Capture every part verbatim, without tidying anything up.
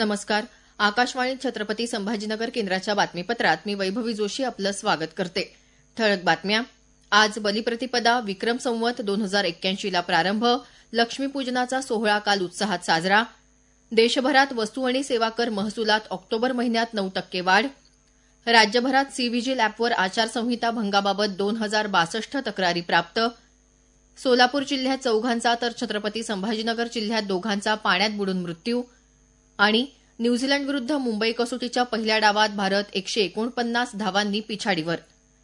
नमस्कार. आकाशवाणी छत्रपती संभाजीनगर केंद्राच्या बातमीपत्रात मी वैभवी जोशी आपलं स्वागत करते. ठळक बातम्या. आज बलिप्रतिपदा, विक्रम संवत दोन हजार एक्क्याऐंशीला प्रारंभ. लक्ष्मीपूजनाचा सोहळा काल उत्साहात साजरा. देशभरात वस्तू आणि सेवा कर महसुलात ऑक्टोबर महिन्यात नऊ टक्के वाढ. राज्यभरात सी व्हिजिल अॅपवर आचारसंहिता भंगाबाबत दोन हजार बासष्ट तक्रारी प्राप्त. सोलापूर जिल्ह्यात चौघांचा तर छत्रपती संभाजीनगर जिल्ह्यात दोघांचा पाण्यात बुडून मृत्यू. आणि न्यूझीलंडविरुद्ध मुंबई कसोटीच्या पहिल्या डावात भारत एकशे एकोणपन्नास धावांनी पिछाडीवर.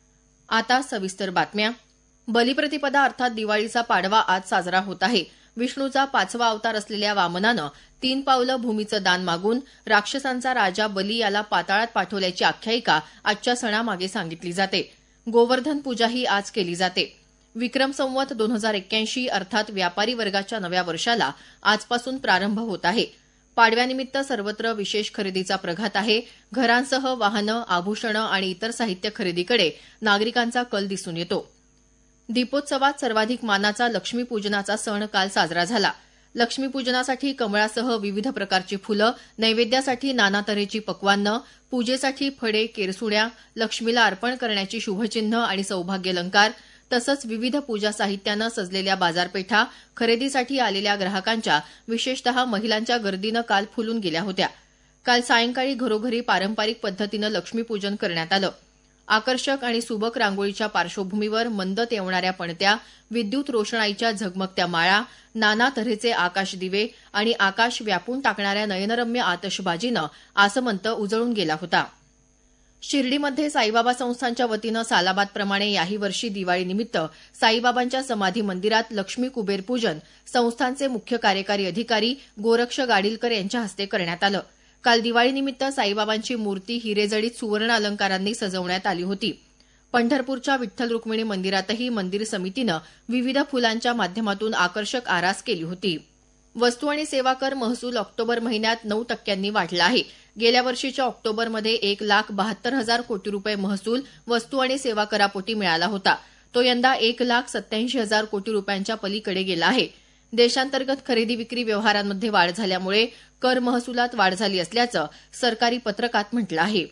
आता सविस्तर बातम्या. बलिप्रतिपदा अर्थात दिवाळीचा पाडवा आज साजरा होत आहे. विष्णूचा पाचवा अवतार असलेल्या वामनानं तीन पावलं भूमीचं दान मागून राक्षसांचा राजा बली याला पाताळात पाठवल्याची आख्यायिका आजच्या सणामागे सांगितली जाते. गोवर्धन पूजाही आज केली जाते. विक्रम संवत दोन हजार एक्क्याऐंशी अर्थात व्यापारी वर्गाच्या नव्या वर्षाला आजपासून प्रारंभ होत आहे. पाडव्यानिमित्त सर्वत्र विशेष खरेदीचा प्रघात आहे. घरांसह वाहनं, आभूषणं आणि इतर साहित्य खरेदीकडे नागरिकांचा कल दिसून येतो. दीपोत्सवात सर्वाधिक मानाचा लक्ष्मीपूजनाचा सण काल साजरा झाला. लक्ष्मीपूजनासाठी कमळासह विविध प्रकारची फुलं, नैवेद्यासाठी नाना तऱ्हेची पक्वान्नं, पूजेसाठी फळे, केरसुण्या, लक्ष्मीला अर्पण करण्याची शुभचिन्ह आणि सौभाग्यालंकार तसंच विविध पूजा साहित्यानं सजलेल्या बाजारपेठा खरेदीसाठी आलेल्या ग्राहकांच्या विशेषतः महिलांच्या गर्दीनं काल फुलून गेल्या होत्या. काल सायंकाळी घरोघरी पारंपरिक पद्धतीनं लक्ष्मीपूजन करण्यात आलं. आकर्षक आणि सुबक रांगोळीच्या पार्श्वभूमीवर मंद तेवणाऱ्या पणत्या, विद्युत रोषणाईच्या झगमगत्या माळा, नाना तऱ्हेचे आकाशदिवे आणि आकाश व्यापून टाकणाऱ्या नयनरम्य आतषबाजीनं आसमंत उजळून गेला होता. शिर्डीमध्ये साईबाबा संस्थानच्या वतीनं सालाबादप्रमाणे याही वर्षी दिवाळीनिमित्त साईबाबांच्या समाधी मंदिरात लक्ष्मी कुबेर पूजन संस्थानचे मुख्य कार्यकारी अधिकारी गोरक्ष गाडीलकर यांच्या हस्ते करण्यात आलं. काल दिवाळीनिमित्त साईबाबांची मूर्ती हिरेजडित सुवर्ण अलंकारांनी सजवण्यात आली होती. पंढरपूरच्या विठ्ठल रुक्मिणी मंदिरातही मंदिर समितीनं विविध फुलांच्या माध्यमातून आकर्षक आरास केली होती. वस्तू आणि सेवा कर महसूल ऑक्टोबर महिन्यात नऊ टक्क्यांनी वाढला आहे. गेल्या वर्षीच्या ऑक्टोबरमध्ये एक लाख बहात्तर हजार कोटी रुपये महसूल वस्तू आणि सेवा करापोटी मिळाला होता. तो यंदा एक लाख सत्याऐंशी हजार कोटी रुपयांच्या पलीकडे गेला आहे. देशांतर्गत खरेदी विक्री व्यवहारांमध्ये वाढ झाल्यामुळे कर महसुलात वाढ झाली असल्याचं सरकारी पत्रकात म्हटलं आहे.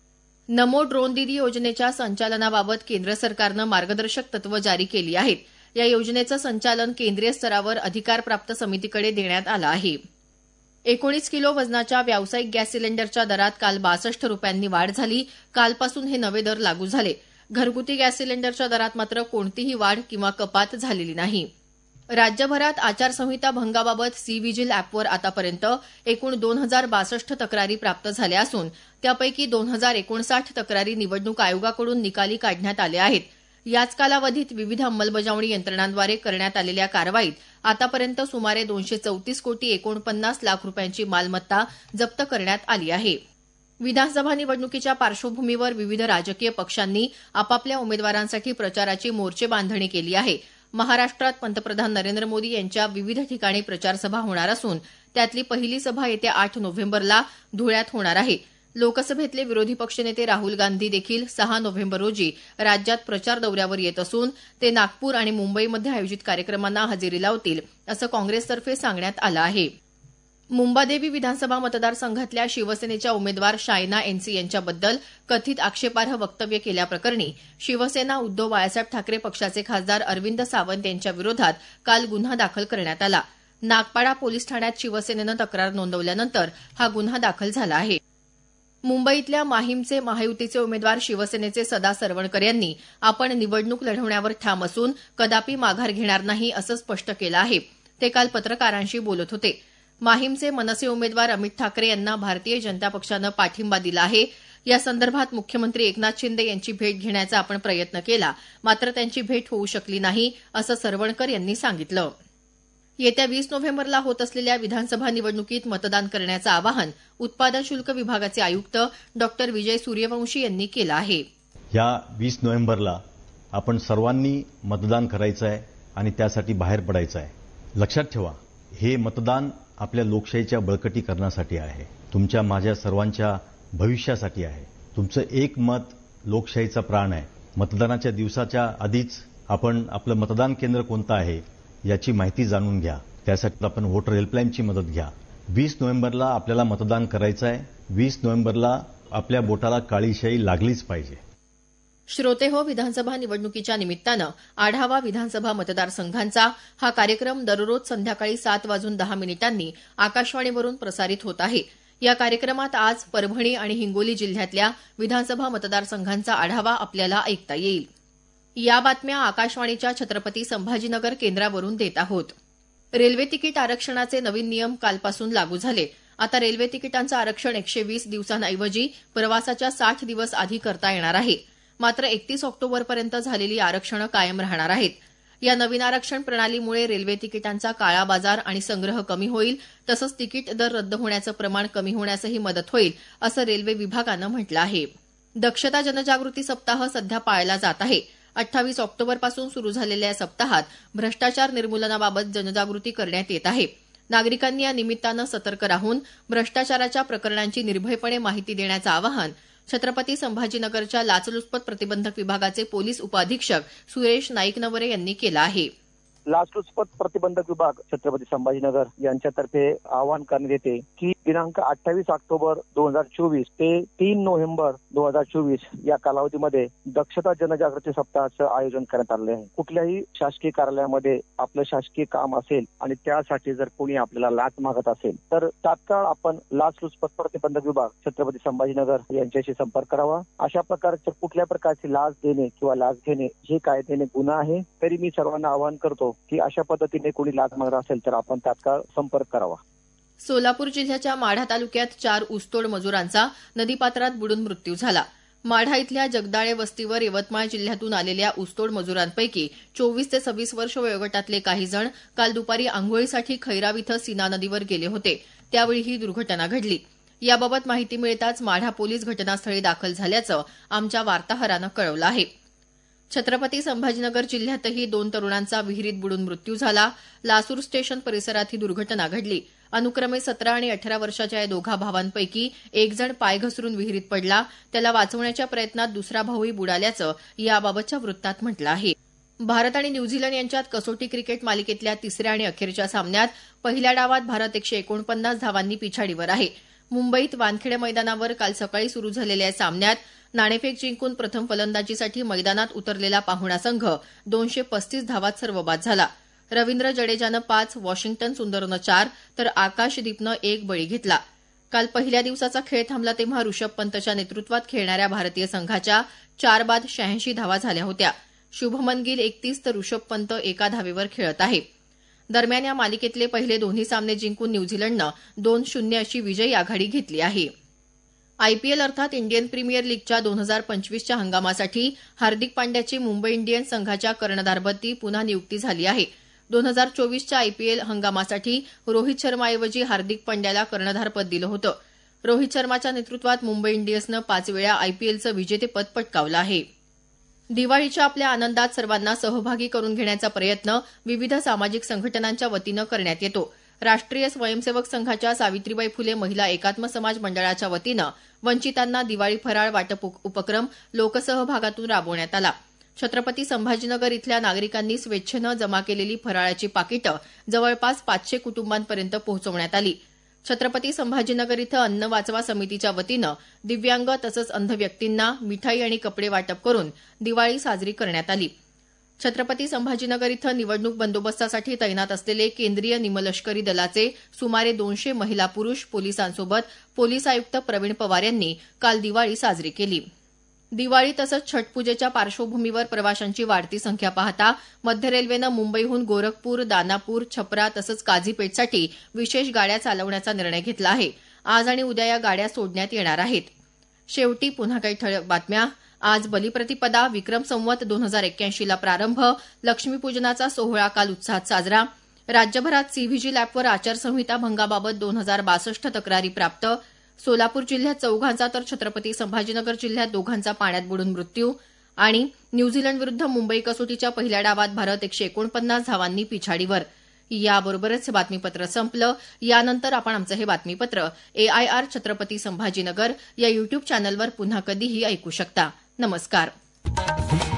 नमो ड्रोन दीदी योजनेच्या संचालनाबाबत केंद्र सरकारनं मार्गदर्शक तत्व जारी केली आहेत. या योजनेचं संचालन केंद्रीय स्तरावर अधिकारप्राप्त समितीकडे देण्यात आलं आहे. एकोणीस किलो वजनाच्या व्यावसायिक गॅस सिलेंडरच्या दरात काल बासष्ट रुपयांनी वाढ झाली. कालपासून हे नवे दर लागू झाले. घरगुती गॅस सिलेंडरच्या दरात मात्र कोणतीही वाढ किंवा कपात झालेली नाही. राज्यभरात आचारसंहिता भंगाबाबत सी व्हिजिल अॅपवर आतापर्यंत एकूण दोन हजार बासष्ट तक्रारी प्राप्त झाल्या असून त्यापैकी दोन हजार एकोणसाठ तक्रारी निवडणूक आयोगाकडून निकाली काढण्यात आल्या आहेत. याच कालावधीत विविध अंमलबजावणी यंत्रणांद्वारे करण्यात आलेल्या कारवाईत आतापर्यंत सुमारे दोनशे चौतीस कोटी एकोणपन्नास लाख रुपयांची मालमत्ता जप्त करण्यात आली आहे. विधानसभा निवडणुकीच्या पार्श्वभूमीवर विविध राजकीय पक्षांनी आपापल्या उमेदवारांसाठी प्रचाराची मोर्चेबांधणी केली आहे. महाराष्ट्रात पंतप्रधान नरेंद्र मोदी यांच्या विविध ठिकाणी प्रचारसभा होणार असून त्यातली पहिली सभा येत्या आठ नोव्हेंबरला धुळ्यात होणार आहे. लोकसभेतले विरोधी पक्षनेते राहुल गांधी देखील सहा नोव्हेंबर रोजी राज्यात प्रचार दौऱ्यावर येत असून ते नागपूर आणि मुंबईमध्ये आयोजित कार्यक्रमांना हजेरी लावतील असं काँग्रेसतर्फे सांगण्यात आलं आहे. मुंबादेवी विधानसभा मतदारसंघातल्या शिवसेनेच्या उमेदवार शायना एनसी यांच्याबद्दल कथित आक्षेपार्ह वक्तव्य केल्याप्रकरणी शिवसेना उद्धव बाळासाहेब ठाकरे पक्षाचे खासदार अरविंद सावंत यांच्या विरोधात काल गुन्हा दाखल करण्यात आला. नागपाडा पोलीस ठाण्यात शिवसेनेनं तक्रार नोंदवल्यानंतर हा गुन्हा दाखल झाला आहे. मुंबईतल्या माहीमचे महायुतीचे उमेदवार शिवसेनेचे सदा सरवणकर यांनी आपण निवडणूक लढवण्यावर ठाम असून कदापि माघार घेणार नाही असं स्पष्ट केलं आहे. ते काल पत्रकारांशी बोलत होते. माहीमचे मनसे उमेदवार अमित ठाकरे यांना भारतीय जनता पक्षानं पाठिंबा दिला आहे. या संदर्भात मुख्यमंत्री एकनाथ शिंदे यांची भेट घेण्याचा आपण प्रयत्न केला, मात्र त्यांची भेट होऊ शकली नाही असं सरवणकर यांनी सांगितलं. येत्या वीस नोव्हेंबरला होत असलेल्या विधानसभा निवडणुकीत मतदान करण्याचं आवाहन उत्पादन शुल्क विभागाचे आयुक्त डॉक्टर विजय सूर्यवंशी यांनी केलं आहे. या वीस नोव्हेंबरला आपण सर्वांनी मतदान करायचं आहे आणि त्यासाठी बाहेर पडायचं आहे. लक्षात ठेवा, हे मतदान आपल्या लोकशाहीच्या बळकटीकरणासाठी आहे. तुमच्या माझ्या सर्वांच्या भविष्यासाठी आहे. तुमचं एक मत लोकशाहीचा प्राण आहे. मतदानाच्या दिवसाच्या आधीच आपण आपलं मतदान केंद्र कोणतं आहे याची माहिती जाणून घ्या. त्यासाठी आपण व्होटर हेल्पलाईनची मदत घ्या. वीस नोव्हेंबरला आपल्याला मतदान करायचं आहे. वीस नोव्हेंबरला आपल्या बोटाला काळी शाई लागलीच पाहिजे. श्रोते हो, विधानसभा निवडणुकीच्या निमित्तानं आढावा विधानसभा मतदारसंघांचा हा कार्यक्रम दररोज संध्याकाळी सात वाजून दहा मिनिटांनी आकाशवाणीवरून प्रसारित होत आहे. या कार्यक्रमात आज परभणी आणि हिंगोली जिल्ह्यातल्या विधानसभा मतदारसंघांचा आढावा आपल्याला ऐकता येईल. या बातम्या आकाशवाणीच्या छत्रपती संभाजीनगर केंद्रावरून देत आहोत. रेल्वे तिकीट आरक्षणाचे नवीन नियम कालपासून लागू झाले. आता रेल्वे तिकिटांचं आरक्षण एकशे वीस दिवसांऐवजी प्रवासाच्या साठ दिवस आधी करता येणार आहे. मात्र एकतीस ऑक्टोबरपर्यंत झालेली आरक्षणं कायम राहणार आहेत. या नवीन आरक्षण प्रणालीमुळे रेल्वे तिकिटांचा काळा बाजार आणि संग्रह कमी होईल, तसंच तिकीट दर रद्द होण्याचं प्रमाण कमी होण्यासही मदत होईल, असं रेल्वे विभागानं म्हटलं आहे. दक्षता जनजागृती सप्ताह सध्या पाळला जात आहे. अठ्ठावीस ऑक्टोबरपासून सुरू झालेल्या या सप्ताहात भ्रष्टाचार निर्मूलनाबाबत जनजागृती करण्यात येत आहे. नागरिकांनी या निमित्तानं सतर्क राहून भ्रष्टाचाराच्या प्रकरणांची निर्भयपणे माहिती देण्याचं आवाहन छत्रपती संभाजीनगरच्या लाचलुचपत प्रतिबंधक विभागाचे पोलीस उपअधीक्षक सुरेश नाईकनवरे यांनी केलं आहे. लाचलुचपत प्रतिबंधक विभाग छत्रपती संभाजीनगर यांच्यातर्फे आवाहन करण्यात येते की दिनांक अठ्ठावीस ऑक्टोबर दोन हजार चोवीस ते तीन नोव्हेंबर दोन हजार चोवीस या कालावधीमध्ये दक्षता जनजागृती सप्ताहाचं आयोजन करण्यात आले आहे. कुठल्याही शासकीय कार्यालयामध्ये आपलं शासकीय काम असेल आणि त्यासाठी जर कोणी आपल्याला लाच मागत असेल तर तात्काळ आपण लाचलुचपत प्रतिबंधक विभाग छत्रपती संभाजीनगर यांच्याशी संपर्क करावा. अशा प्रकारच्या कुठल्या प्रकारची लाच देणे किंवा लाच घेणे हे कायद्याने गुन्हा आहे. तरी मी सर्वांना आवाहन करतो की अशा पद्धतीने कोणी लाच मागत असेल तर आपण तात्काळ संपर्क करावा. सोलापूर जिल्ह्याच्या माढा तालुक्यात चार ऊसतोड मजुरांचा नदीपात्रात बुडून मृत्यू झाला. माढा इथल्या जगदाळे वस्तीवर यवतमाळ जिल्ह्यातून आलेल्या ऊसतोड मजुरांपैकी चोवीस ते सव्वीस वर्ष वयोगटातले काही जण काल दुपारी आंघोळीसाठी खैराव इथं सीना नदीवर गेले होते. त्यावेळी ही दुर्घटना घडली. याबाबत माहिती मिळताच माढा पोलीस घटनास्थळी दाखल झाल्याचं आमच्या वार्ताहरानं कळवलं आहे. छत्रपती संभाजीनगर जिल्ह्यातही दोन तरुणांचा विहिरीत बुडून मृत्यू झाला. लासूर स्टेशन परिसरात ही दुर्घटना घडली. अनुक्रमे सतरा आणि अठरा वर्षाच्या या दोघा भावांपैकी एक जण पाय घसरून विहिरीत पडला. त्याला वाचवण्याच्या प्रयत्नात दुसरा भाऊही बुडाल्याचं याबाबतच्या वृत्तात म्हटलं आहे. भारत आणि न्यूझीलंड यांच्यात कसोटी क्रिकेट मालिकेतल्या तिसऱ्या आणि अखेरच्या सामन्यात पहिल्या डावात भारत एकशे एकोणपन्नास धावांनी पिछाडीवर आहे. मुंबईत वानखेडे मैदानावर काल सकाळी सुरू झालेल्या या सामन्यात नाणेफेक जिंकून प्रथम फलंदाजीसाठी मैदानात उतरलेला पाहुणा संघ दोनशे पस्तीस धावात सर्वबाद झाला. रवींद्र जडेजानं पाच, वॉशिंग्टन सुंदरनं चार तर आकाशदीपनं एक बळी घेतला. काल पहिल्या दिवसाचा खेळ थांबला तेव्हा ऋषभ पंतच्या नेतृत्वात खेळणाऱ्या भारतीय संघाच्या चार बाद शहाऐंशी धावा झाल्या होत्या. शुभमन गिल एकतीस तर ऋषभ पंत एका धावेवर खेळत आहे. दरम्यान या मालिकेतले पहिले दोन्ही सामने जिंकून न्यूझीलंडनं दोन शून्य अशी विजयी आघाडी घेतली आहे. आयपीएल अर्थात इंडियन प्रीमियर लीगच्या दोन हजार पंचवीसच्या हंगामासाठी हार्दिक पांड्याची मुंबई इंडियन्स संघाच्या कर्णधारपदी पुन्हा नियुक्ती झाली आहे. दोन हजार चोवीसच्या आयपीएल हंगामासाठी रोहित शर्माऐवजी हार्दिक पांड्याला कर्णधारपद दिलं होतं. रोहित शर्माच्या नेतृत्वात मुंबई इंडियन्सनं पाच वेळा आयपीएलचं विजेतेपद पटकावलं आहे. दिवाळीच्या आपल्या आनंदात सर्वांना सहभागी करून घेण्याचा प्रयत्न विविध सामाजिक संघटनांच्या वतीनं करण्यात येतो. राष्ट्रीय स्वयंसेवक संघाच्या सावित्रीबाई फुले महिला एकात्म समाज मंडळाच्या वतीनं वंचितांना दिवाळी फराळ वाटप उपक्रम लोकसहभागातून राबवण्यात आला. छत्रपती संभाजीनगर इथल्या नागरिकांनी स्वेच्छेनं जमा केलेली फराळाची पाकिटं जवळपास पाचशे कुटुंबांपर्यंत पोहोचवण्यात आली. छत्रपती संभाजीनगर इथं अन्न वाचवा समितीच्या वतीनं दिव्यांग तसंच अंध व्यक्तींना मिठाई आणि कपडे वाटप करून दिवाळी साजरी करण्यात आली. छत्रपती संभाजीनगर इथं निवडणूक बंदोबस्तासाठी तैनात असलेले केंद्रीय निमलष्करी दलाचे सुमारे दोनशे महिला पुरुष पोलिसांसोबत पोलीस आयुक्त प्रवीण पवार यांनी काल दिवाळी साजरी केली. दिवाळी तसंच छठपूजेच्या पार्श्वभूमीवर प्रवाशांची वाढती संख्या पाहता मध्य रेल्वेनं मुंबईहून गोरखपूर, दानापूर, छपरा तसंच काझीपेठसाठी विशेष गाड्या चालवण्याचा निर्णय घेतला आहे. आज आणि उद्या या गाड्या सोडण्यात येणार आहेत. शेवटी पुन्हा काही ठळक बातम्या. आज बलिप्रतिपदा, विक्रम संवत दोन हजार एक्क्याऐंशीला प्रारंभ. लक्ष्मीपूजनाचा सोहळा काल उत्साहात साजरा. राज्यभरात सीव्हीजी लॅपवर आचारसंहिता भंगाबाबत दोन हजार बासष्ट तक्रारी प्राप्त. सोलापूर जिल्ह्यात चौघांचा तर छत्रपती संभाजीनगर जिल्ह्यात दोघांचा पाण्यात बुडून मृत्यू. आणि न्यूझीलंड विरुद्ध मुंबई कसोटीच्या पहिल्या डावात भारत एकशे एकोणपन्नास धावांनी पिछाडीवर. याबरोबरच हे बातमीपत्र संपलं. यानंतर आपण आमचं हे बातमीपत्र एआयआर छत्रपती संभाजीनगर या युट्यूब चॅनलवर पुन्हा कधीही ऐकू शकता. नमस्कार.